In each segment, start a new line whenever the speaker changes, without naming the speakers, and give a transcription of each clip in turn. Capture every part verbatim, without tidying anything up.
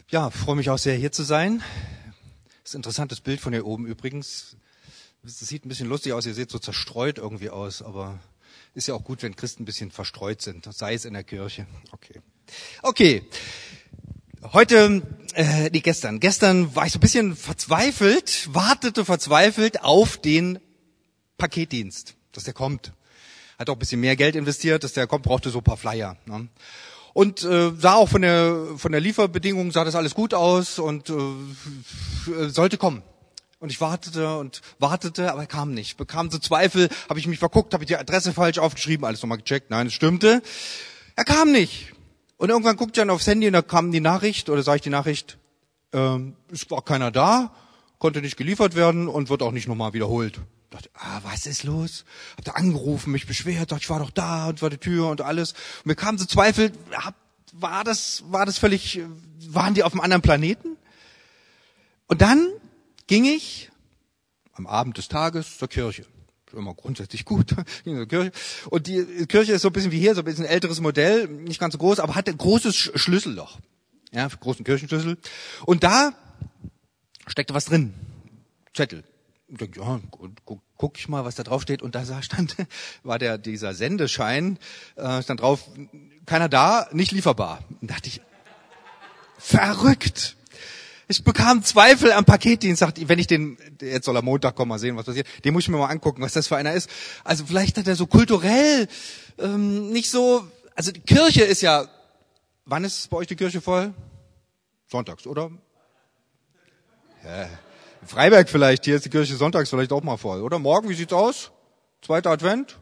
Ja, freue mich auch sehr, hier zu sein. Das ist ein interessantes Bild von hier oben übrigens. Es sieht ein bisschen lustig aus, ihr seht so zerstreut irgendwie aus, aber ist ja auch gut, wenn Christen ein bisschen verstreut sind, sei es in der Kirche. Okay. Okay. Heute, äh, nee, gestern. Gestern war ich so ein bisschen verzweifelt, wartete verzweifelt auf den Paketdienst, dass der kommt. Hat auch ein bisschen mehr Geld investiert, dass der kommt, brauchte so ein paar Flyer, ne? Und äh, sah auch von der von der Lieferbedingung, sah das alles gut aus und äh, sollte kommen. Und ich wartete und wartete, aber er kam nicht. Bekam so Zweifel, habe ich mich verguckt, habe ich die Adresse falsch aufgeschrieben, alles nochmal gecheckt, nein, es stimmte. Er kam nicht. Und irgendwann guckte ich dann aufs Handy und da kam die Nachricht, oder sah ich die Nachricht, ähm, es war keiner da, konnte nicht geliefert werden und wird auch nicht nochmal wiederholt. Ich dachte, ah, was ist los? Hab da angerufen, mich beschwert, dachte, ich war doch da und war die Tür und alles. Und mir kamen so Zweifel, hab, war das, war das völlig, waren die auf einem anderen Planeten? Und dann ging ich am Abend des Tages zur Kirche. Immer grundsätzlich gut, ging zur Kirche. Und die Kirche ist so ein bisschen wie hier, so ein bisschen älteres Modell, nicht ganz so groß, aber hat ein großes Schlüsselloch. Ja, großen Kirchenschlüssel. Und da steckte was drin. Zettel. Ich denke, ja, guck, guck ich mal, was da drauf steht. Und da stand, war der, dieser Sendeschein, äh, stand drauf, keiner da, nicht lieferbar. Und dachte ich, verrückt. Ich bekam Zweifel am Paketdienst, sagte, wenn ich den, jetzt soll er Montag kommen, mal sehen, was passiert, den muss ich mir mal angucken, was das für einer ist. Also vielleicht hat er so kulturell ähm, nicht so, also die Kirche ist ja, wann ist bei euch die Kirche voll? Sonntags, oder? Ja. Freiberg vielleicht, hier ist die Kirche sonntags vielleicht auch mal voll, oder? Morgen, wie sieht's aus? Zweiter Advent?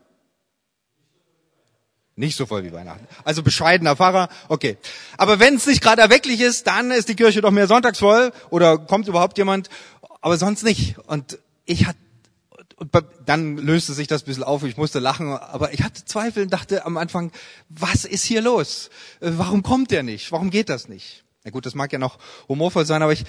Nicht so voll wie Weihnachten. Also bescheidener Pfarrer, okay. Aber wenn es nicht gerade erwecklich ist, dann ist die Kirche doch mehr sonntags voll oder kommt überhaupt jemand, aber sonst nicht. Und ich hatte, und dann löste sich das ein bisschen auf, ich musste lachen, aber ich hatte Zweifel und dachte am Anfang, was ist hier los? Warum kommt der nicht? Warum geht das nicht? Na gut, das mag ja noch humorvoll sein, aber ich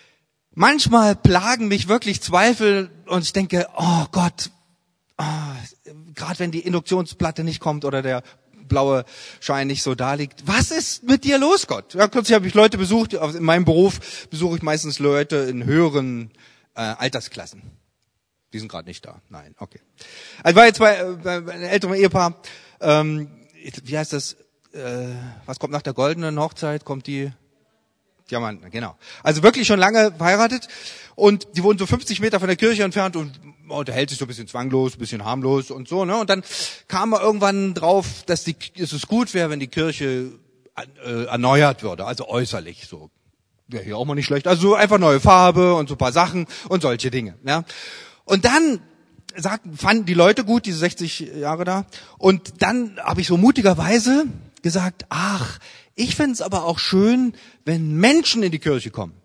manchmal plagen mich wirklich Zweifel und ich denke, oh Gott, oh, gerade wenn die Induktionsplatte nicht kommt oder der blaue Schein nicht so da liegt. Was ist mit dir los, Gott? Ja, kürzlich habe ich Leute besucht, in meinem Beruf besuche ich meistens Leute in höheren äh, Altersklassen. Die sind gerade nicht da. Nein, okay. Also war jetzt bei, äh, bei einem älteren Ehepaar, ähm, wie heißt das, äh, was kommt nach der goldenen Hochzeit? Kommt die Diamanten, genau. Also wirklich schon lange verheiratet und die wohnen so fünfzig Meter von der Kirche entfernt und unterhält sich so ein bisschen zwanglos, ein bisschen harmlos und so, ne? Und dann kam er irgendwann drauf, dass, die, dass es gut wäre, wenn die Kirche äh, erneuert würde, also äußerlich so. Wäre hier auch mal nicht schlecht. Also so einfach neue Farbe und so ein paar Sachen und solche Dinge, ja? Und dann sagten, fanden die Leute gut, diese sechzig Jahre da. Und dann habe ich so mutigerweise gesagt, ach, ich find's aber auch schön, wenn Menschen in die Kirche kommen.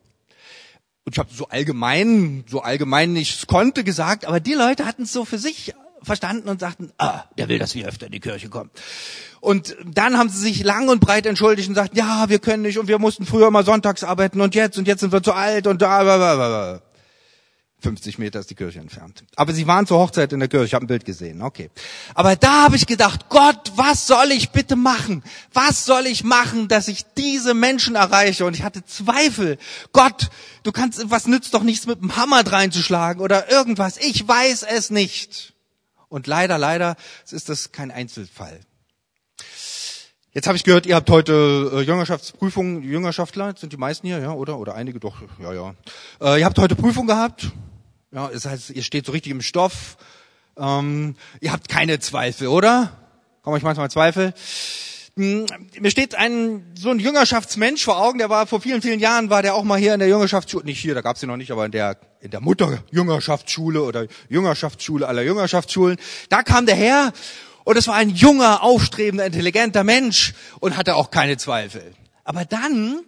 Und ich habe so allgemein, so allgemein ich konnte gesagt, aber die Leute hatten es so für sich verstanden und sagten, ah, der will, dass wir öfter in die Kirche kommen. Und dann haben sie sich lang und breit entschuldigt und sagten, ja, wir können nicht und wir mussten früher mal sonntags arbeiten und jetzt und jetzt sind wir zu alt und da. fünfzig Meter ist die Kirche entfernt. Aber sie waren zur Hochzeit in der Kirche, ich habe ein Bild gesehen, okay. Aber da habe ich gedacht, Gott, was soll ich bitte machen? Was soll ich machen, dass ich diese Menschen erreiche? Und ich hatte Zweifel. Gott, du kannst, was nützt doch nichts mit dem Hammer reinzuschlagen oder irgendwas. Ich weiß es nicht. Und leider, leider ist das kein Einzelfall. Jetzt habe ich gehört, ihr habt heute äh, Jüngerschaftsprüfung, Jüngerschaftler, sind die meisten hier, ja, oder? Oder einige doch, ja, ja. Äh, ihr habt heute Prüfung gehabt. Ja, das heißt, ihr steht so richtig im Stoff. Ähm, ihr habt keine Zweifel, oder? Kommen euch manchmal Zweifel? Hm, mir steht ein so ein Jüngerschaftsmensch vor Augen, der war vor vielen, vielen Jahren, war der auch mal hier in der Jüngerschaftsschule, nicht hier, da gab's ihn noch nicht, aber in der in der Mutter-Jüngerschaftsschule oder Jüngerschaftsschule aller Jüngerschaftsschulen. Da kam der her und es war ein junger, aufstrebender, intelligenter Mensch und hatte auch keine Zweifel. Aber dann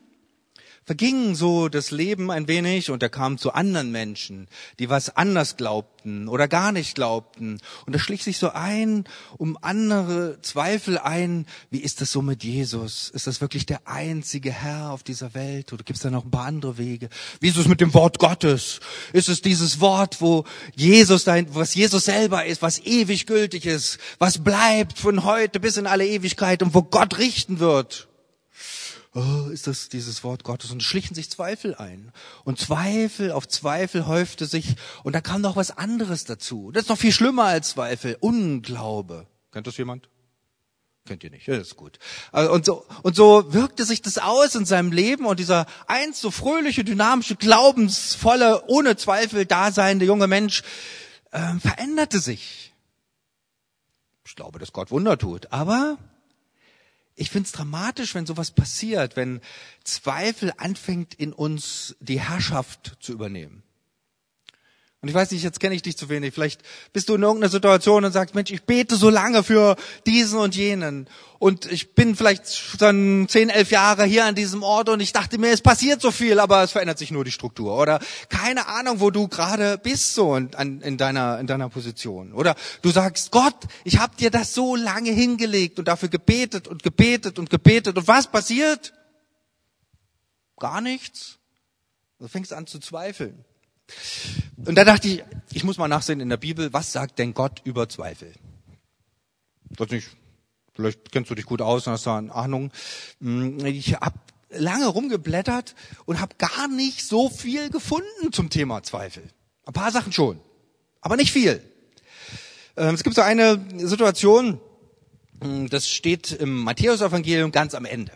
verging so das Leben ein wenig und er kam zu anderen Menschen, die was anders glaubten oder gar nicht glaubten. Und er schlich sich so ein, um andere Zweifel ein. Wie ist das so mit Jesus? Ist das wirklich der einzige Herr auf dieser Welt? Oder gibt es da noch ein paar andere Wege? Wie ist es mit dem Wort Gottes? Ist es dieses Wort, wo Jesus, was Jesus selber ist, was ewig gültig ist, was bleibt von heute bis in alle Ewigkeit und wo Gott richten wird? oh, ist das dieses Wort Gottes? Und schlichen sich Zweifel ein. Und Zweifel auf Zweifel häufte sich. Und da kam noch was anderes dazu. Das ist noch viel schlimmer als Zweifel. Unglaube. Kennt das jemand? Kennt ihr nicht? Ja, das ist gut. Und so, und so wirkte sich das aus in seinem Leben. Und dieser einst so fröhliche, dynamische, glaubensvolle, ohne Zweifel daseinende junge Mensch äh, veränderte sich. Ich glaube, dass Gott Wunder tut. Aber ich finde es dramatisch, wenn sowas passiert, wenn Zweifel anfängt, in uns die Herrschaft zu übernehmen. Und ich weiß nicht, jetzt kenne ich dich zu wenig. Vielleicht bist du in irgendeiner Situation und sagst, Mensch, ich bete so lange für diesen und jenen. Und ich bin vielleicht schon zehn, elf Jahre hier an diesem Ort und ich dachte mir, es passiert so viel, aber es verändert sich nur die Struktur. Oder keine Ahnung, wo du gerade bist so in, in, deiner, in deiner Position. Oder du sagst, Gott, ich habe dir das so lange hingelegt und dafür gebetet und gebetet und gebetet. Und was passiert? Gar nichts. Du fängst an zu zweifeln. Und da dachte ich, ich muss mal nachsehen in der Bibel, was sagt denn Gott über Zweifel? Das nicht, vielleicht kennst du dich gut aus und hast da eine Ahnung. Ich habe lange rumgeblättert und habe gar nicht so viel gefunden zum Thema Zweifel. Ein paar Sachen schon, aber nicht viel. Es gibt so eine Situation, das steht im Matthäus-Evangelium ganz am Ende.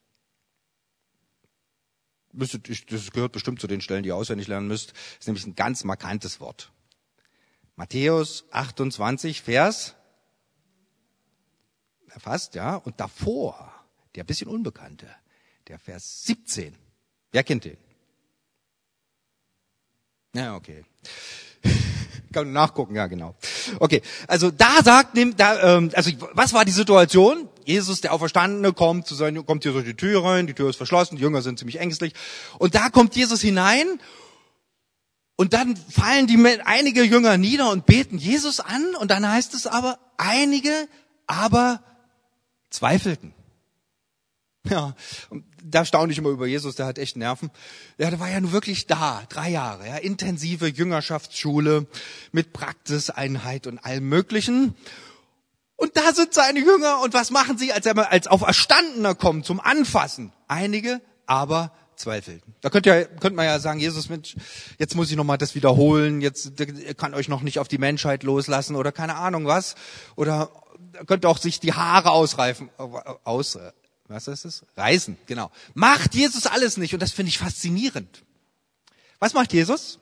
Das gehört bestimmt zu den Stellen, die ihr auswendig lernen müsst. Das ist nämlich ein ganz markantes Wort. Matthäus achtundzwanzig, Vers, fast, ja, und davor, der bisschen unbekannte, der Vers siebzehn. Wer kennt den? Ja, okay. Kann nachgucken, ja, genau. Okay, also da sagt, da, ähm, also was war die Situation? Jesus, der Auferstandene, kommt zu seinen, kommt hier durch die Tür rein, die Tür ist verschlossen, die Jünger sind ziemlich ängstlich. Und da kommt Jesus hinein und dann fallen die einige Jünger nieder und beten Jesus an und dann heißt es aber, einige aber zweifelten. Ja, und da staune ich immer über Jesus, der hat echt Nerven. Ja, der war ja nun wirklich da, drei Jahre, ja, intensive Jüngerschaftsschule mit Praxiseinheit und allem Möglichen. Und da sind seine Jünger und was machen sie, als er als Auferstandener kommt zum Anfassen? Einige aber zweifelten. Da könnt ihr, könnt man ja sagen, Jesus, Mensch, jetzt muss ich nochmal das wiederholen, jetzt ihr kann euch noch nicht auf die Menschheit loslassen oder keine Ahnung was. Oder könnt auch sich die Haare ausreifen, aus, was ist es? Reißen, genau. Macht Jesus alles nicht und das finde ich faszinierend. Was macht Jesus?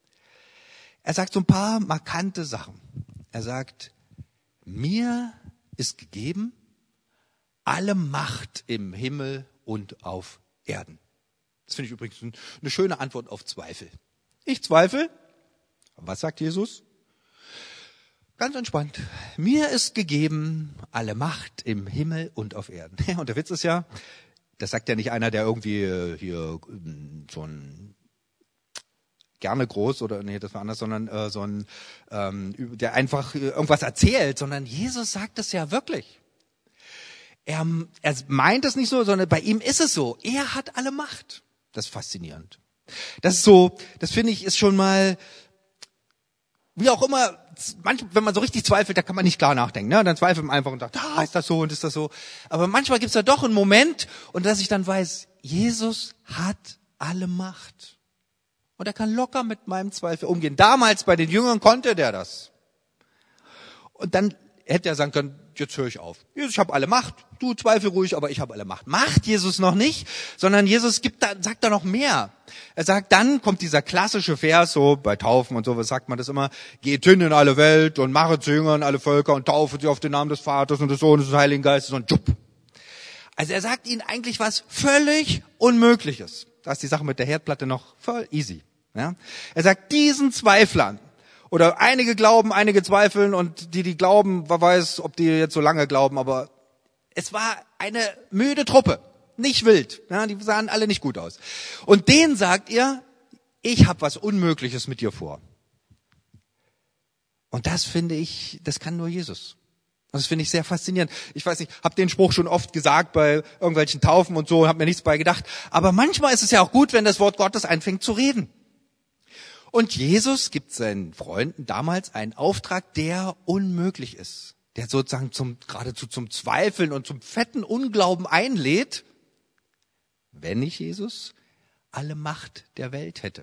Er sagt so ein paar markante Sachen. Er sagt, mir ist gegeben alle Macht im Himmel und auf Erden. Das finde ich übrigens eine schöne Antwort auf Zweifel. Ich zweifle. Was sagt Jesus? Ganz entspannt. Mir ist gegeben alle Macht im Himmel und auf Erden. Und der Witz ist ja, das sagt ja nicht einer, der irgendwie hier so ein gerne groß oder nee, das war anders, sondern äh, so ein, ähm, der einfach irgendwas erzählt, sondern Jesus sagt es ja wirklich. Er, er meint es nicht so, sondern bei ihm ist es so. Er hat alle Macht. Das ist faszinierend. Das ist so, das finde ich, ist schon mal, wie auch immer, manchmal, wenn man so richtig zweifelt, da kann man nicht klar nachdenken. Ne? Dann zweifelt man einfach und sagt, ah, ist das so und ist das so. Aber manchmal gibt es da doch einen Moment, und dass ich dann weiß, Jesus hat alle Macht. Und er kann locker mit meinem Zweifel umgehen. Damals bei den Jüngern konnte der das. Und dann hätte er sagen können, jetzt höre ich auf. Jesus, ich habe alle Macht. Du zweifel ruhig, aber ich habe alle Macht. Macht Jesus noch nicht, sondern Jesus gibt da, sagt da noch mehr. Er sagt, dann kommt dieser klassische Vers, so bei Taufen und so, was sagt man das immer? Geht hin in alle Welt und mache zu Jüngern alle Völker und taufe sie auf den Namen des Vaters und des Sohnes und des Heiligen Geistes und tschupp. Also er sagt ihnen eigentlich was völlig Unmögliches. Da ist die Sache mit der Herdplatte noch voll easy. Ja? Er sagt diesen Zweiflern, oder einige glauben, einige zweifeln und die, die glauben, wer weiß, ob die jetzt so lange glauben, aber es war eine müde Truppe, nicht wild, ja, die sahen alle nicht gut aus. Und denen sagt ihr, ich habe was Unmögliches mit dir vor. Und das finde ich, das kann nur Jesus. Das finde ich sehr faszinierend. Ich weiß nicht, habe den Spruch schon oft gesagt bei irgendwelchen Taufen und so, habe mir nichts bei gedacht. Aber manchmal ist es ja auch gut, wenn das Wort Gottes anfängt zu reden. Und Jesus gibt seinen Freunden damals einen Auftrag, der unmöglich ist. Der sozusagen zum, geradezu zum Zweifeln und zum fetten Unglauben einlädt. wenn ich Jesus alle Macht der Welt hätte.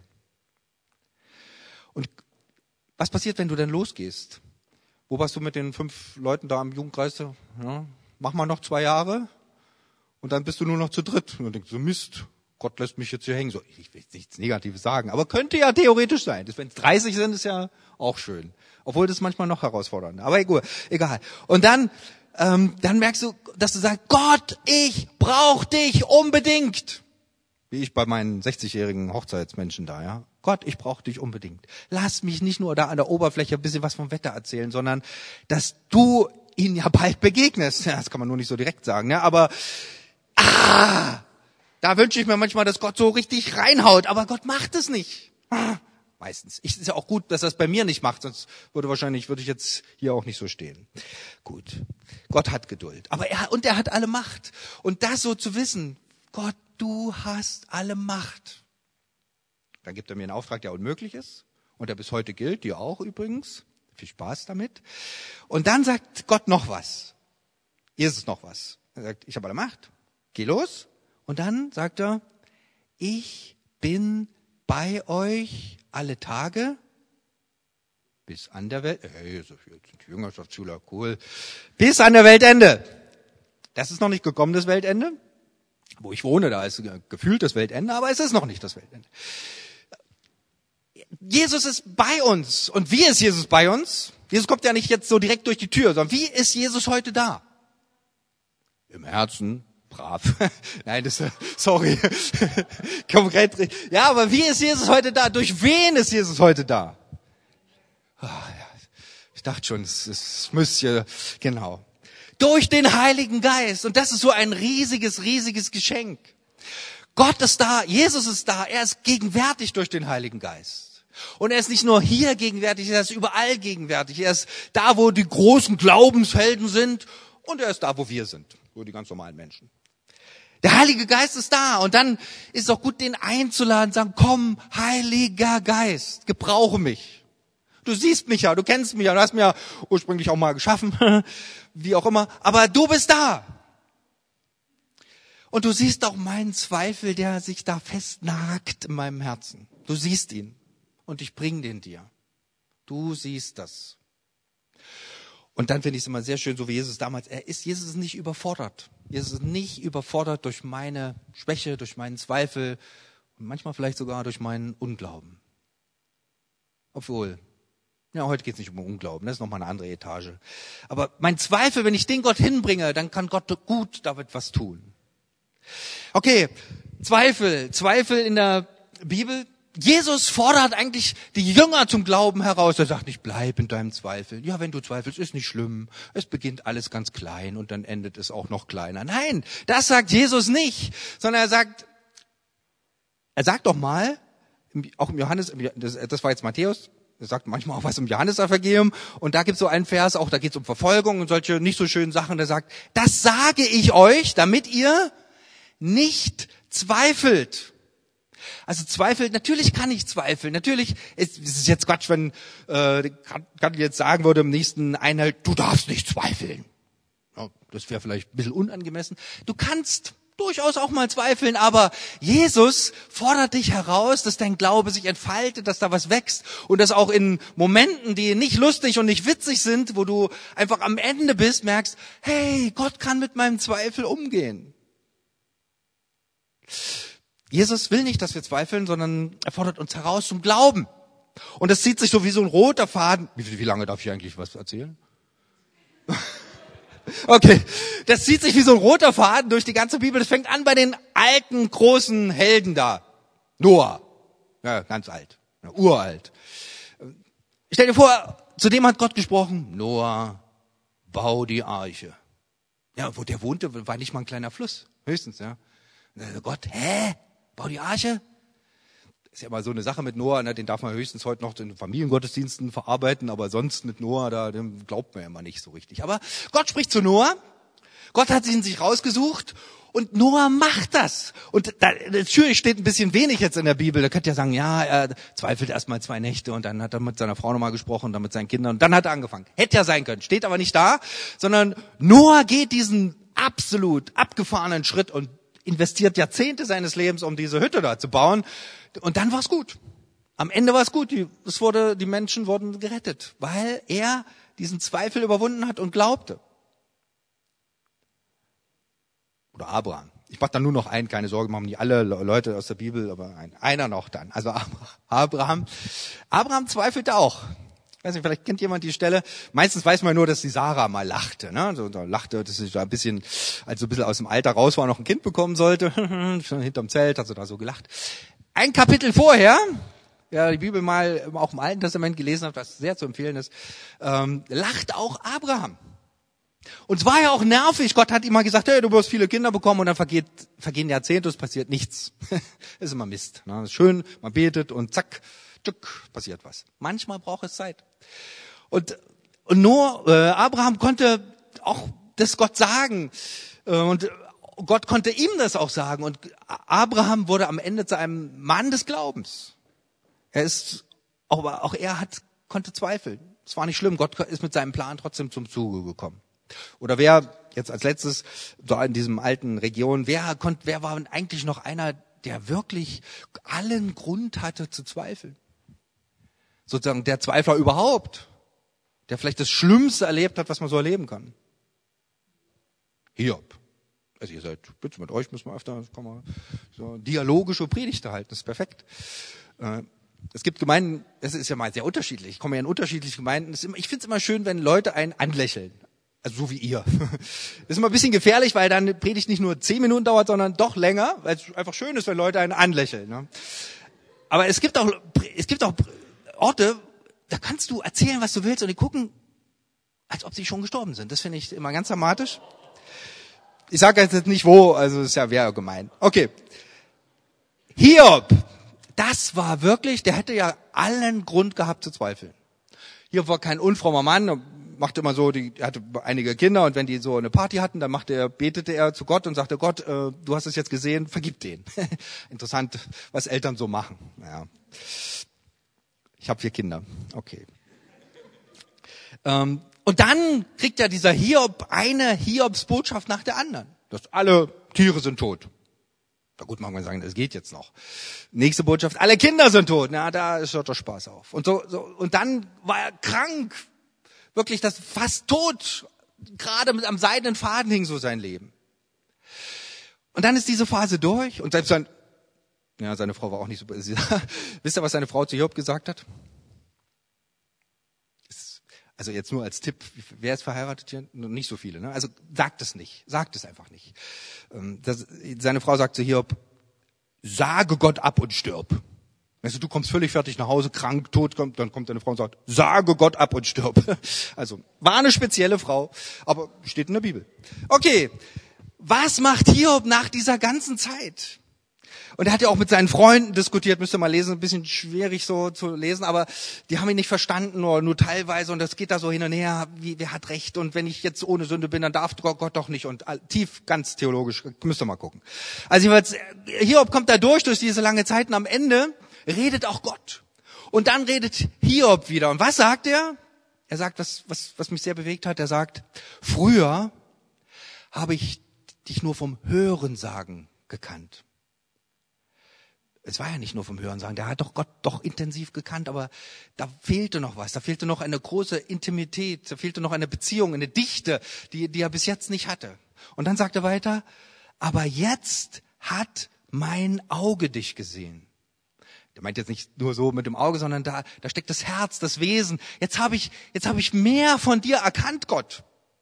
Und was passiert, wenn du dann losgehst? Wo warst du mit den fünf Leuten da im Jugendkreis? Ja, mach mal noch zwei Jahre und dann bist du nur noch zu dritt. Und dann denkst du, Mist, Gott lässt mich jetzt hier hängen. So, ich will nichts Negatives sagen, aber könnte ja theoretisch sein. Wenn es dreißig sind, ist ja auch schön. Obwohl das manchmal noch herausfordernd. Aber egal. egal. Und dann, ähm, dann merkst du, dass du sagst, Gott, ich brauche dich unbedingt. Wie ich bei meinen sechzigjährigen Hochzeitsmenschen da, ja. Gott, ich brauche dich unbedingt. Lass mich nicht nur da an der Oberfläche ein bisschen was vom Wetter erzählen, sondern dass du ihnen ja bald begegnest. Ja, das kann man nur nicht so direkt sagen, ne? Aber ah, da wünsche ich mir manchmal, dass Gott so richtig reinhaut. Aber Gott macht es nicht. Ah, meistens. Ich, ist ja auch gut, dass er es bei mir nicht macht, sonst würde wahrscheinlich würde ich jetzt hier auch nicht so stehen. Gut, Gott hat Geduld, aber er und er hat alle Macht. Und das so zu wissen, Gott, du hast alle Macht. Dann gibt er mir einen Auftrag, der unmöglich ist und der bis heute gilt, dir auch übrigens. Viel Spaß damit. Und dann sagt Gott noch was. Jesus noch was. Er sagt, ich habe alle Macht, geh los. Und dann sagt er, ich bin bei euch alle Tage bis an der Welt. Hey, so viel sind Jüngerschaftsschüler, cool. Bis an der Weltende. Das ist noch nicht gekommen, das Weltende. Wo ich wohne, da ist gefühlt das Weltende, aber es ist noch nicht das Weltende. Jesus ist bei uns. Und wie ist Jesus bei uns? Jesus kommt ja nicht jetzt so direkt durch die Tür, sondern wie ist Jesus heute da? Im Herzen, brav. Nein, das, sorry. Konkret. Ja, aber wie ist Jesus heute da? Durch wen ist Jesus heute da? Ich dachte schon, es, es müsste, genau. Durch den Heiligen Geist. Und das ist so ein riesiges, riesiges Geschenk. Gott ist da, Jesus ist da, er ist gegenwärtig durch den Heiligen Geist. Und er ist nicht nur hier gegenwärtig, er ist überall gegenwärtig. Er ist da, wo die großen Glaubenshelden sind und er ist da, wo wir sind, wo die ganz normalen Menschen. Der Heilige Geist ist da und dann ist es auch gut, den einzuladen, sagen, komm, Heiliger Geist, gebrauche mich. Du siehst mich ja, du kennst mich ja, du hast mich ja ursprünglich auch mal geschaffen, wie auch immer, aber du bist da. Und du siehst auch meinen Zweifel, der sich da festnagt in meinem Herzen. Du siehst ihn und ich bringe den dir. Du siehst das. Und dann finde ich es immer sehr schön, so wie Jesus damals, er ist, Jesus ist nicht überfordert. Jesus ist nicht überfordert durch meine Schwäche, durch meinen Zweifel und manchmal vielleicht sogar durch meinen Unglauben. Obwohl, ja, heute geht es nicht um Unglauben, das ist nochmal eine andere Etage. Aber mein Zweifel, wenn ich den Gott hinbringe, dann kann Gott gut damit was tun. Okay, Zweifel, Zweifel in der Bibel. Jesus fordert eigentlich die Jünger zum Glauben heraus. Er sagt nicht, bleib in deinem Zweifel. Ja, wenn du zweifelst, ist nicht schlimm. Es beginnt alles ganz klein und dann endet es auch noch kleiner. Nein, das sagt Jesus nicht, sondern er sagt, er sagt doch mal, auch im Johannes, das, das war jetzt Matthäus, er sagt manchmal auch was im Johannesevangelium und da gibt es so einen Vers, auch da geht es um Verfolgung und solche nicht so schönen Sachen. Der sagt, das sage ich euch, damit ihr nicht zweifelt. Also zweifelt, natürlich kann ich zweifeln. Natürlich ist es jetzt Quatsch, wenn äh, kann jetzt sagen würde im nächsten Einhalt, du darfst nicht zweifeln. Ja, das wäre vielleicht ein bisschen unangemessen. Du kannst durchaus auch mal zweifeln, aber Jesus fordert dich heraus, dass dein Glaube sich entfaltet, dass da was wächst und dass auch in Momenten, die nicht lustig und nicht witzig sind, wo du einfach am Ende bist, merkst, hey, Gott kann mit meinem Zweifel umgehen. Jesus will nicht, dass wir zweifeln, sondern er fordert uns heraus zum Glauben. Und das zieht sich so wie so ein roter Faden. Wie, wie lange darf ich eigentlich was erzählen? Okay, das zieht sich wie so ein roter Faden durch die ganze Bibel. Das fängt an bei den alten, großen Helden da. Noah, ja, ganz alt, ja, uralt. Stell dir vor, zu dem hat Gott gesprochen, Noah, bau die Arche. Ja, wo der wohnte, war nicht mal ein kleiner Fluss, höchstens, ja. Gott, hä? Bau die Arche? Ist ja mal so eine Sache mit Noah, ne? Den darf man höchstens heute noch in Familiengottesdiensten verarbeiten, aber sonst mit Noah, da dem glaubt man ja immer nicht so richtig. Aber Gott spricht zu Noah, Gott hat ihn sich rausgesucht und Noah macht das. Und da, natürlich steht ein bisschen wenig jetzt in der Bibel, da könnt ihr sagen, ja, er zweifelt erst mal zwei Nächte und dann hat er mit seiner Frau nochmal gesprochen, dann mit seinen Kindern und dann hat er angefangen. Hätte ja sein können, steht aber nicht da, sondern Noah geht diesen absolut abgefahrenen Schritt und investiert Jahrzehnte seines Lebens, um diese Hütte da zu bauen. Und dann war's gut. Am Ende war's gut. Die, es wurde, die Menschen wurden gerettet, weil er diesen Zweifel überwunden hat und glaubte. Oder Abraham. Ich mache da nur noch einen, keine Sorge, machen nicht alle Leute aus der Bibel, aber ein, einer noch dann. Also Abraham. Abraham zweifelte auch. Ich weiß nicht, vielleicht kennt jemand die Stelle. Meistens weiß man nur, dass die Sarah mal lachte. Ne? So, da lachte, dass sie da ein bisschen, als so ein bisschen aus dem Alter raus war, noch ein Kind bekommen sollte. Schon hinterm Zelt hat sie da so gelacht. Ein Kapitel vorher, wer die Bibel mal auch im Alten Testament gelesen hat, was sehr zu empfehlen ist, ähm, lacht auch Abraham. Und es war ja auch nervig. Gott hat ihm mal gesagt, hey, du wirst viele Kinder bekommen und dann vergeht, vergehen Jahrzehnte, es passiert nichts. Das ist immer Mist. Ne? Das ist schön, man betet und zack, tschück, passiert was. Manchmal braucht es Zeit. Und, und nur äh, Abraham konnte auch das Gott sagen. Äh, und Gott konnte ihm das auch sagen. Und Abraham wurde am Ende zu einem Mann des Glaubens. Er ist, auch, auch er hat, konnte zweifeln. Es war nicht schlimm. Gott ist mit seinem Plan trotzdem zum Zuge gekommen. Oder wer, jetzt als letztes, da in diesem alten Region, wer konnte, wer war eigentlich noch einer, der wirklich allen Grund hatte zu zweifeln? Sozusagen der Zweifler überhaupt, der vielleicht das Schlimmste erlebt hat, was man so erleben kann. Hiob. Also ihr seid, bitte mit euch müssen wir öfter komm so dialogische Predigte halten, das ist perfekt. Es gibt Gemeinden, das ist ja mal sehr unterschiedlich, ich komme ja in unterschiedliche Gemeinden. Ich finde es immer schön, wenn Leute einen anlächeln. Also so wie ihr. Das ist immer ein bisschen gefährlich, weil dann Predigt nicht nur zehn Minuten dauert, sondern doch länger, weil es einfach schön ist, wenn Leute einen anlächeln. Ne? Aber es gibt auch, es gibt auch Orte, da kannst du erzählen, was du willst, und die gucken, als ob sie schon gestorben sind. Das finde ich immer ganz dramatisch. Ich sage jetzt nicht wo, also das ist ja wäre gemein. Okay. Hiob, das war wirklich, der hätte ja allen Grund gehabt zu zweifeln. Hiob war kein unfrommer Mann, machte immer so, die, er hatte einige Kinder und wenn die so eine Party hatten, dann machte er, betete er zu Gott und sagte, Gott, äh, du hast es jetzt gesehen, vergib denen. Interessant, was Eltern so machen. Ja. Ich habe vier Kinder. Okay. Ähm, und dann kriegt ja dieser Hiob eine Hiobsbotschaft nach der anderen. Dass alle Tiere sind tot. Na gut, mag man sagen, das geht jetzt noch. Nächste Botschaft, alle Kinder sind tot. Na, da hört der Spaß auf. Und so, so, und dann war er krank. Wirklich, das fast tot. Gerade mit am seidenen Faden hing so sein Leben. Und dann ist diese Phase durch. Und selbst sein, ja, seine Frau war auch nicht so, wisst ihr, was seine Frau zu Hiob gesagt hat? Also jetzt nur als Tipp, wer ist verheiratet hier? Nicht so viele, ne? Also sagt es nicht, sagt es einfach nicht. Das, seine Frau sagt zu Hiob, sage Gott ab und stirb. Weißt du, du kommst völlig fertig nach Hause, krank, tot, kommt, dann kommt deine Frau und sagt, sage Gott ab und stirb. Also war eine spezielle Frau, aber steht in der Bibel. Okay, was macht Hiob nach dieser ganzen Zeit? Und er hat ja auch mit seinen Freunden diskutiert, müsst ihr mal lesen, ein bisschen schwierig so zu lesen, aber die haben ihn nicht verstanden oder nur teilweise und das geht da so hin und her, wie, wer hat recht und wenn ich jetzt ohne Sünde bin, dann darf Gott doch nicht und tief, ganz theologisch, müsst ihr mal gucken. Also jedenfalls, Hiob kommt da durch, durch diese lange Zeit und am Ende redet auch Gott. Und dann redet Hiob wieder. Und was sagt er? Er sagt, was, was, was mich sehr bewegt hat, er sagt, früher habe ich dich nur vom Hörensagen gekannt. Es war ja nicht nur vom Hörensagen, der hat doch Gott doch intensiv gekannt, aber da fehlte noch was, da fehlte noch eine große Intimität, da fehlte noch eine Beziehung, eine Dichte, die, die er bis jetzt nicht hatte. Und dann sagt er weiter, aber jetzt hat mein Auge dich gesehen. Der meint jetzt nicht nur so mit dem Auge, sondern da, da steckt das Herz, das Wesen. Jetzt habe ich, jetzt habe ich mehr von dir erkannt, Gott.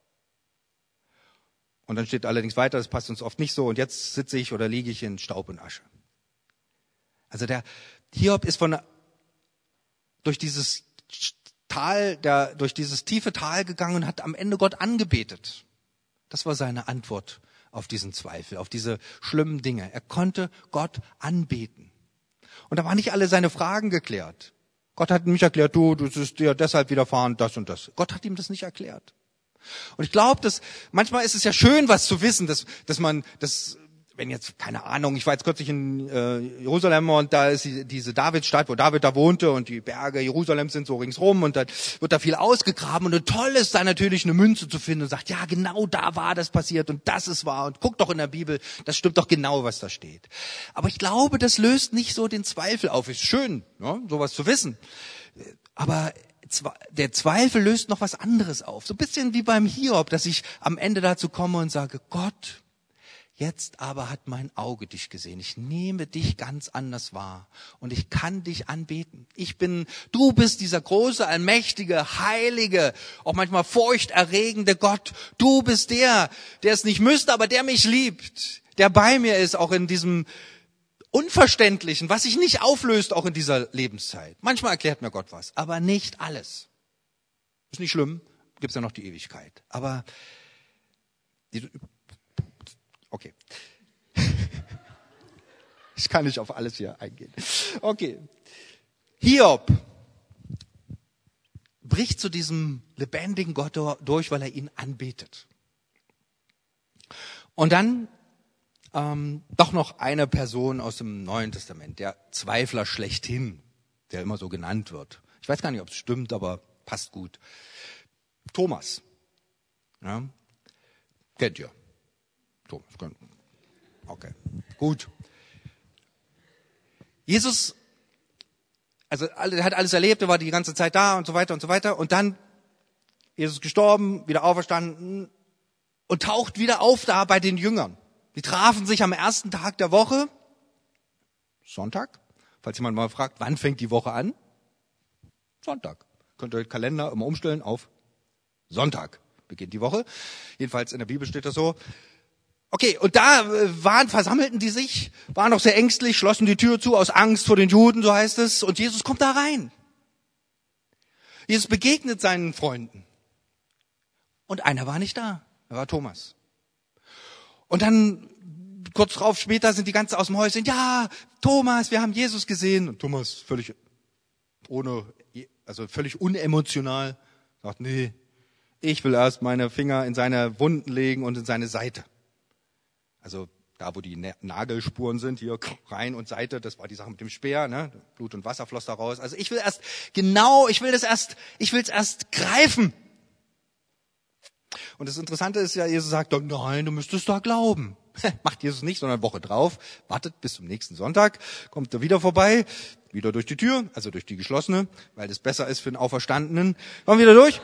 Und dann steht allerdings weiter, das passt uns oft nicht so, und jetzt sitze ich oder liege ich in Staub und Asche. Also der Hiob ist von durch dieses Tal, der durch dieses tiefe Tal gegangen und hat am Ende Gott angebetet. Das war seine Antwort auf diesen Zweifel, auf diese schlimmen Dinge. Er konnte Gott anbeten. Und da waren nicht alle seine Fragen geklärt. Gott hat ihm nicht erklärt, du, du bist dir deshalb widerfahren, das und das. Gott hat ihm das nicht erklärt. Und ich glaube, dass manchmal ist es ja schön, was zu wissen, dass, dass man, dass wenn jetzt, keine Ahnung, ich war jetzt kürzlich in äh, Jerusalem und da ist die, diese Davidstadt, wo David da wohnte und die Berge Jerusalems sind so ringsrum und dann wird da viel ausgegraben und toll ist da natürlich eine Münze zu finden und sagt, ja genau da war das passiert und das ist wahr und guck doch in der Bibel, das stimmt doch genau, was da steht. Aber ich glaube, das löst nicht so den Zweifel auf. Ist schön, ja, sowas zu wissen. Aber der Zweifel löst noch was anderes auf. So ein bisschen wie beim Hiob, dass ich am Ende dazu komme und sage, Gott, jetzt aber hat mein Auge dich gesehen. Ich nehme dich ganz anders wahr und ich kann dich anbeten. Ich bin, du bist dieser große, allmächtige, heilige, auch manchmal furchterregende Gott. Du bist der, der es nicht müsste, aber der mich liebt, der bei mir ist, auch in diesem Unverständlichen, was sich nicht auflöst, auch in dieser Lebenszeit. Manchmal erklärt mir Gott was, aber nicht alles. Ist nicht schlimm, gibt's ja noch die Ewigkeit. Aber die, okay. Ich kann nicht auf alles hier eingehen. Okay. Hiob bricht zu diesem lebendigen Gott durch, weil er ihn anbetet. Und dann ähm, doch noch eine Person aus dem Neuen Testament, der Zweifler schlechthin, der immer so genannt wird. Ich weiß gar nicht, ob es stimmt, aber passt gut. Thomas. Ja, kennt ihr. Thomas, kennt. Okay, gut. Jesus, also er hat alles erlebt, er war die ganze Zeit da und so weiter und so weiter. Und dann Jesus gestorben, wieder auferstanden und taucht wieder auf da bei den Jüngern. Die trafen sich am ersten Tag der Woche, Sonntag. Falls jemand mal fragt, wann fängt die Woche an? Sonntag. Könnt ihr den Kalender immer umstellen auf Sonntag beginnt die Woche. Jedenfalls in der Bibel steht das so. Okay, und da waren, versammelten die sich, waren noch sehr ängstlich, schlossen die Tür zu aus Angst vor den Juden, so heißt es. Und Jesus kommt da rein. Jesus begegnet seinen Freunden. Und einer war nicht da. Er war Thomas. Und dann, kurz drauf später, sind die ganzen aus dem Häuschen. Ja, Thomas, wir haben Jesus gesehen. Und Thomas völlig ohne, also völlig unemotional, sagt, nee, ich will erst meine Finger in seine Wunden legen und in seine Seite. Also da, wo die Nagelspuren sind, hier rein und Seite, das war die Sache mit dem Speer, ne? Blut und Wasser floss da raus. Also ich will erst, genau, ich will das erst, ich will es erst greifen. Und das Interessante ist ja, Jesus sagt, nein, du müsstest da glauben. Macht Jesus nicht, sondern eine Woche drauf, wartet bis zum nächsten Sonntag, kommt er wieder vorbei, wieder durch die Tür, also durch die geschlossene, weil das besser ist für den Auferstandenen. Kommt wieder durch.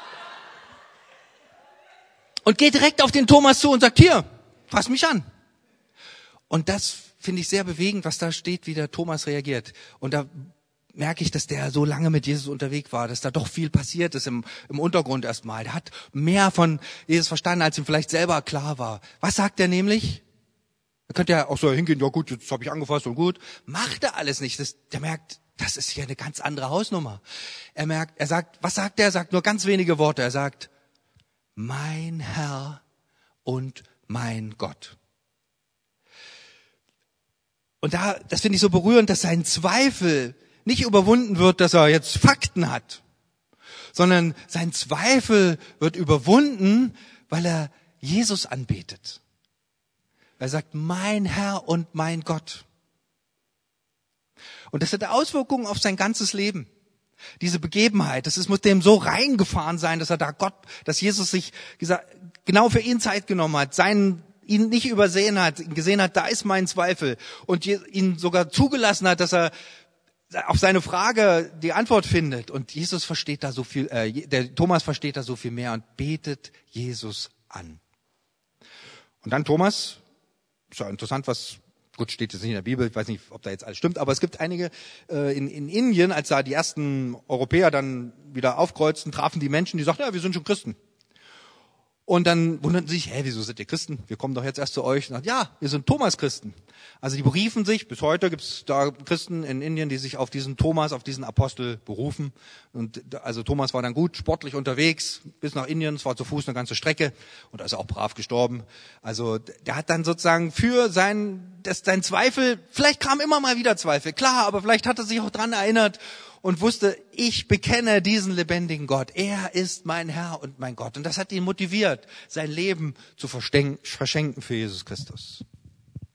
Und geht direkt auf den Thomas zu und sagt, hier, fass mich an. Und das finde ich sehr bewegend, was da steht, wie der Thomas reagiert. Und da merke ich, dass der so lange mit Jesus unterwegs war, dass da doch viel passiert ist im, im Untergrund erstmal. Der hat mehr von Jesus verstanden, als ihm vielleicht selber klar war. Was sagt er nämlich? Er könnte ja auch so hingehen, ja gut, jetzt habe ich angefasst und gut. Macht er alles nicht. Das, der merkt, das ist hier eine ganz andere Hausnummer. Er merkt, er sagt, was sagt er? Er sagt nur ganz wenige Worte. Er sagt, mein Herr und mein Gott. Und da, das finde ich so berührend, dass sein Zweifel nicht überwunden wird, dass er jetzt Fakten hat, sondern sein Zweifel wird überwunden, weil er Jesus anbetet. Er sagt, mein Herr und mein Gott. Und das hat Auswirkungen auf sein ganzes Leben. Diese Begebenheit, das ist, muss dem so reingefahren sein, dass er da Gott, dass Jesus sich gesagt, genau für ihn Zeit genommen hat, seinen, ihn nicht übersehen hat, ihn gesehen hat, da ist mein Zweifel und ihn sogar zugelassen hat, dass er auf seine Frage die Antwort findet. Und Jesus versteht da so viel, äh, der Thomas versteht da so viel mehr und betet Jesus an. Und dann Thomas, ist ja interessant, was, gut, steht jetzt nicht in der Bibel, ich weiß nicht, ob da jetzt alles stimmt, aber es gibt einige äh, in, in Indien, als da die ersten Europäer dann wieder aufkreuzten, trafen die Menschen, die sagten, ja, wir sind schon Christen. Und dann wunderten sie sich, hä, wieso seid ihr Christen? Wir kommen doch jetzt erst zu euch. Und sagten, ja, wir sind Thomas-Christen. Also die beriefen sich, bis heute gibt es da Christen in Indien, die sich auf diesen Thomas, auf diesen Apostel berufen. Und also Thomas war dann gut sportlich unterwegs, bis nach Indien, es war zu Fuß eine ganze Strecke und da ist er auch brav gestorben. Also der hat dann sozusagen für sein, das, sein Zweifel, vielleicht kam immer mal wieder Zweifel, klar, aber vielleicht hat er sich auch dran erinnert und wusste, ich bekenne diesen lebendigen Gott. Er ist mein Herr und mein Gott. Und das hat ihn motiviert, sein Leben zu verschenken für Jesus Christus.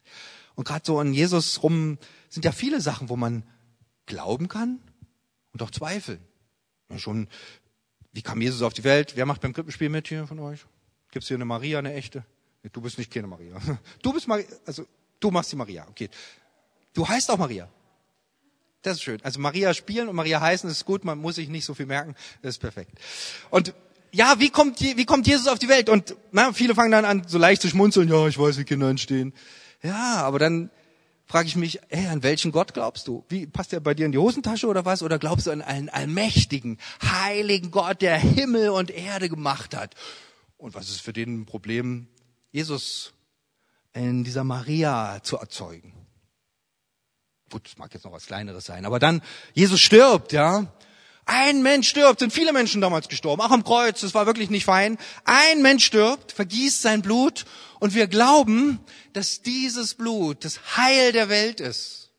Und gerade so an Jesus rum sind ja viele Sachen, wo man glauben kann und auch zweifeln. Ja, schon, wie kam Jesus auf die Welt? Wer macht beim Krippenspiel mit hier von euch? Gibt's hier eine Maria, eine echte? Du bist nicht keine Maria. Du bist Maria, also du machst die Maria, okay. Du heißt auch Maria. Das ist schön. Also Maria spielen und Maria heißen, das ist gut, man muss sich nicht so viel merken, das ist perfekt. Und ja, wie kommt, wie kommt Jesus auf die Welt? Und na, viele fangen dann an, so leicht zu schmunzeln, ja, ich weiß, wie Kinder entstehen. Ja, aber dann frage ich mich, ey, an welchen Gott glaubst du? Wie, passt der bei dir in die Hosentasche oder was? Oder glaubst du an einen allmächtigen, heiligen Gott, der Himmel und Erde gemacht hat? Und was ist für den ein Problem, Jesus in dieser Maria zu erzeugen? Gut, das mag jetzt noch was Kleineres sein, aber dann, Jesus stirbt, ja. Ein Mensch stirbt, sind viele Menschen damals gestorben, auch am Kreuz, das war wirklich nicht fein. Ein Mensch stirbt, vergießt sein Blut und wir glauben, dass dieses Blut das Heil der Welt ist.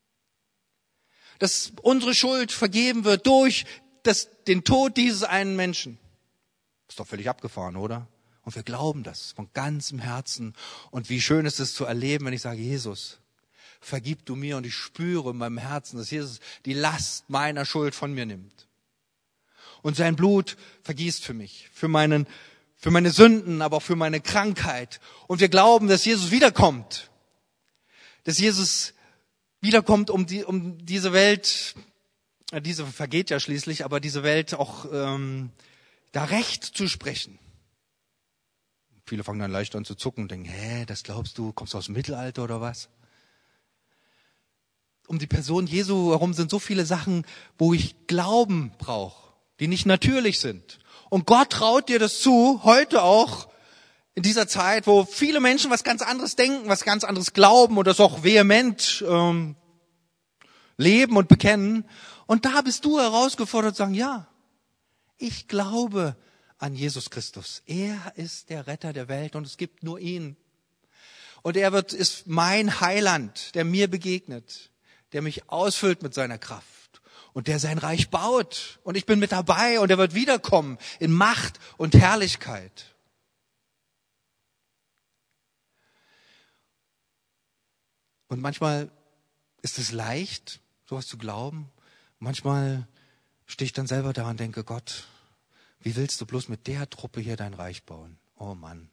Dass unsere Schuld vergeben wird durch das, den Tod dieses einen Menschen. Ist doch völlig abgefahren, oder? Und wir glauben das von ganzem Herzen. Und wie schön ist es zu erleben, wenn ich sage, Jesus, vergib du mir, und ich spüre in meinem Herzen, dass Jesus die Last meiner Schuld von mir nimmt. Und sein Blut vergießt für mich, für meinen, für meine Sünden, aber auch für meine Krankheit. Und wir glauben, dass Jesus wiederkommt. Dass Jesus wiederkommt, um die, um diese Welt, diese vergeht ja schließlich, aber diese Welt auch ähm, da Recht zu sprechen. Viele fangen dann leicht an zu zucken und denken, hä, das glaubst du, kommst du aus dem Mittelalter oder was? Um die Person Jesu herum sind so viele Sachen, wo ich Glauben brauche, die nicht natürlich sind. Und Gott traut dir das zu, heute auch, in dieser Zeit, wo viele Menschen was ganz anderes denken, was ganz anderes glauben und das auch vehement ähm, leben und bekennen. Und da bist du herausgefordert zu sagen, ja, ich glaube an Jesus Christus. Er ist der Retter der Welt und es gibt nur ihn. Und er wird, ist mein Heiland, der mir begegnet, der mich ausfüllt mit seiner Kraft und der sein Reich baut. Und ich bin mit dabei und er wird wiederkommen in Macht und Herrlichkeit. Und manchmal ist es leicht, sowas zu glauben. Manchmal stehe ich dann selber da und denke, Gott, wie willst du bloß mit der Truppe hier dein Reich bauen? Oh Mann.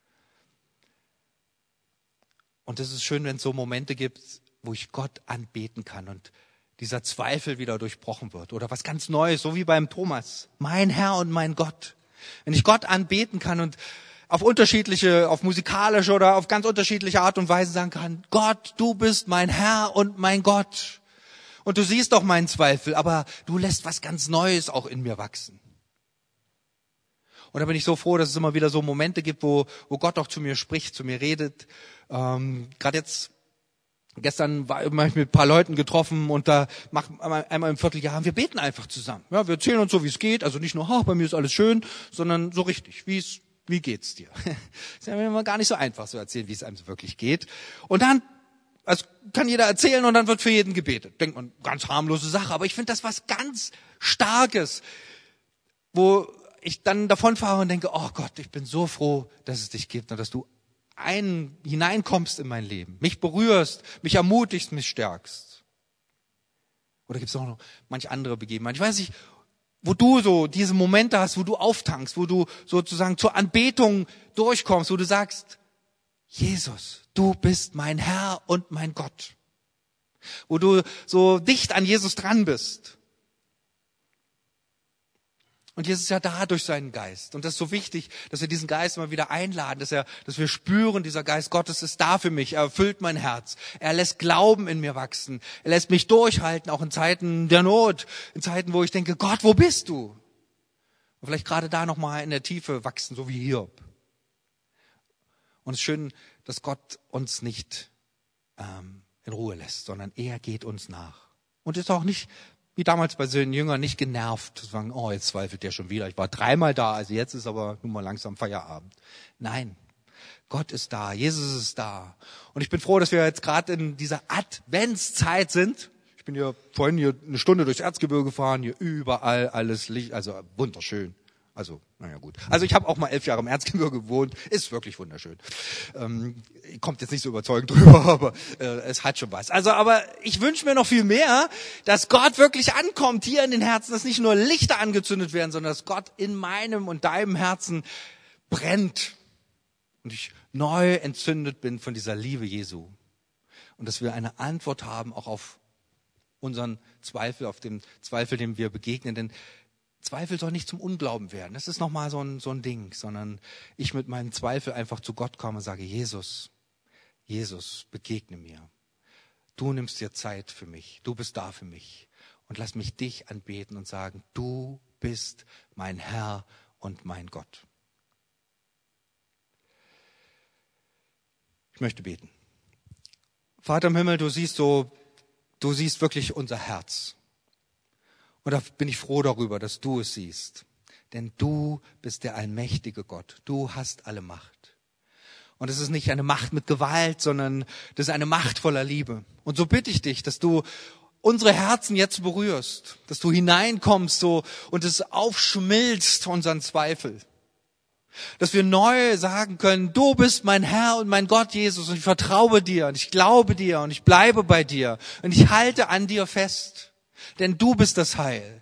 Und es ist schön, wenn es so Momente gibt, wo ich Gott anbeten kann und dieser Zweifel wieder durchbrochen wird. Oder was ganz Neues, so wie beim Thomas. Mein Herr und mein Gott. Wenn ich Gott anbeten kann und auf unterschiedliche, auf musikalische oder auf ganz unterschiedliche Art und Weise sagen kann, Gott, du bist mein Herr und mein Gott. Und du siehst doch meinen Zweifel, aber du lässt was ganz Neues auch in mir wachsen. Und da bin ich so froh, dass es immer wieder so Momente gibt, wo, wo Gott auch zu mir spricht, zu mir redet. Ähm, Gerade jetzt, gestern war ich mit ein paar Leuten getroffen und da machen wir einmal im Vierteljahr, wir beten einfach zusammen. Ja, wir erzählen uns so, wie es geht. Also nicht nur, oh, bei mir ist alles schön, sondern so richtig, wie es, wie geht's dir? Ist ja immer gar nicht so einfach, so erzählen, wie es einem so wirklich geht. Und dann, also kann jeder erzählen und dann wird für jeden gebetet. Denkt man, ganz harmlose Sache, aber ich finde das was ganz Starkes, wo ich dann davonfahre und denke, oh Gott, ich bin so froh, dass es dich gibt und dass du ein, hineinkommst in mein Leben, mich berührst, mich ermutigst, mich stärkst. Oder gibt es auch noch manche andere Begebenheiten? Ich weiß nicht, wo du so diese Momente hast, wo du auftankst, wo du sozusagen zur Anbetung durchkommst, wo du sagst, Jesus, du bist mein Herr und mein Gott. Wo du so dicht an Jesus dran bist. Und Jesus ist ja da durch seinen Geist. Und das ist so wichtig, dass wir diesen Geist immer wieder einladen, dass er, dass wir spüren, dieser Geist Gottes ist da für mich. Er erfüllt mein Herz. Er lässt Glauben in mir wachsen. Er lässt mich durchhalten, auch in Zeiten der Not, in Zeiten, wo ich denke, Gott, wo bist du? Und vielleicht gerade da nochmal in der Tiefe wachsen, so wie Hiob. Und es ist schön, dass Gott uns nicht ähm, in Ruhe lässt, sondern er geht uns nach. Und ist auch nicht, wie damals bei seinen Jüngern, nicht genervt, zu sagen, oh, jetzt zweifelt der schon wieder. Ich war dreimal da, also jetzt ist aber nun mal langsam Feierabend. Nein, Gott ist da, Jesus ist da. Und ich bin froh, dass wir jetzt gerade in dieser Adventszeit sind. Ich bin hier vorhin hier eine Stunde durchs Erzgebirge gefahren, hier überall alles Licht, also wunderschön. Also, naja gut. Also ich habe auch mal elf Jahre im Erzgebirge gewohnt. Ist wirklich wunderschön. Ähm, kommt jetzt nicht so überzeugend drüber, aber äh, es hat schon was. Also, aber ich wünsche mir noch viel mehr, dass Gott wirklich ankommt hier in den Herzen, dass nicht nur Lichter angezündet werden, sondern dass Gott in meinem und deinem Herzen brennt und ich neu entzündet bin von dieser Liebe Jesu. Und dass wir eine Antwort haben auch auf unseren Zweifel, auf den Zweifel, dem wir begegnen. Denn Zweifel soll nicht zum Unglauben werden. Das ist nochmal so ein, so ein Ding, sondern ich mit meinem Zweifel einfach zu Gott komme und sage, Jesus, Jesus, begegne mir. Du nimmst dir Zeit für mich. Du bist da für mich. Und lass mich dich anbeten und sagen, du bist mein Herr und mein Gott. Ich möchte beten. Vater im Himmel, du siehst so, du siehst wirklich unser Herz. Und da bin ich froh darüber, dass du es siehst. Denn du bist der allmächtige Gott. Du hast alle Macht. Und es ist nicht eine Macht mit Gewalt, sondern das ist eine Macht voller Liebe. Und so bitte ich dich, dass du unsere Herzen jetzt berührst, dass du hineinkommst so und es aufschmilzt, unseren Zweifel. Dass wir neu sagen können, du bist mein Herr und mein Gott, Jesus, und ich vertraue dir und ich glaube dir und ich bleibe bei dir und ich halte an dir fest. Denn du bist das Heil.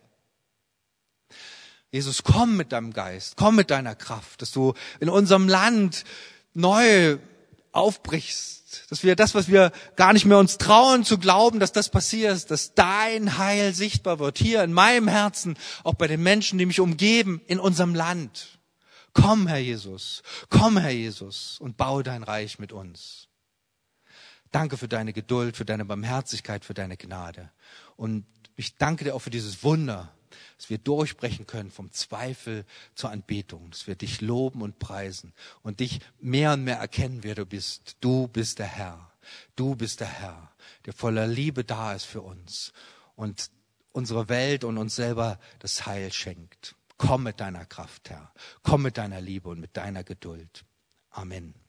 Jesus, komm mit deinem Geist, komm mit deiner Kraft, dass du in unserem Land neu aufbrichst, dass wir das, was wir gar nicht mehr uns trauen zu glauben, dass das passiert, dass dein Heil sichtbar wird, hier in meinem Herzen, auch bei den Menschen, die mich umgeben, in unserem Land. Komm, Herr Jesus, komm, Herr Jesus, und baue dein Reich mit uns. Danke für deine Geduld, für deine Barmherzigkeit, für deine Gnade. Und ich danke dir auch für dieses Wunder, dass wir durchbrechen können vom Zweifel zur Anbetung, dass wir dich loben und preisen und dich mehr und mehr erkennen, wer du bist. Du bist der Herr. Du bist der Herr, der voller Liebe da ist für uns und unsere Welt und uns selber das Heil schenkt. Komm mit deiner Kraft, Herr. Komm mit deiner Liebe und mit deiner Geduld. Amen.